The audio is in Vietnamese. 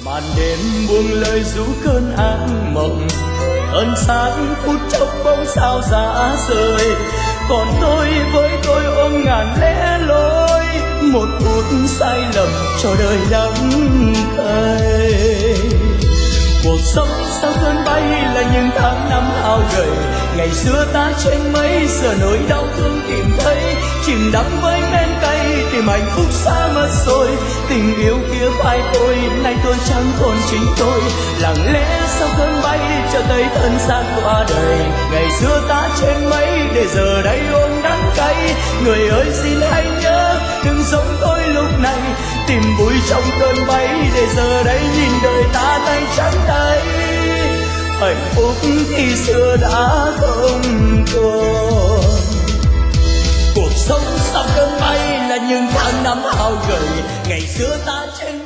màn đêm buông lời ru cơn ác mộng, ân sáng phút chốc bóng sao giá rời. Còn tôi với tôi ôm ngàn lẽ loi, một phút sai lầm cho đời đắng cay. Cuộc sống sau cơn bay là những tháng năm hao gầy, ngày xưa ta trên mấy giờ nỗi đau thương tìm thấy, chìm đắm với men cay tìm hạnh phúc xa mất rồi. Tình yêu kia phai tôi, nay tôi chẳng còn chính tôi, lặng lẽ sau cơn bay cho thấy thân xác qua đời. Ngày xưa ta trên mấy để giờ đây ôm đắng cay, người ơi xin hãy nhớ đừng giống tôi lúc này, tìm vui trong cơn bay để giờ đây nhìn đời ta tay trắng tay. Hạnh phúc thì xưa đã không còn, cuộc sống sau cơn bay là những tháng năm hao gầy, ngày xưa ta trên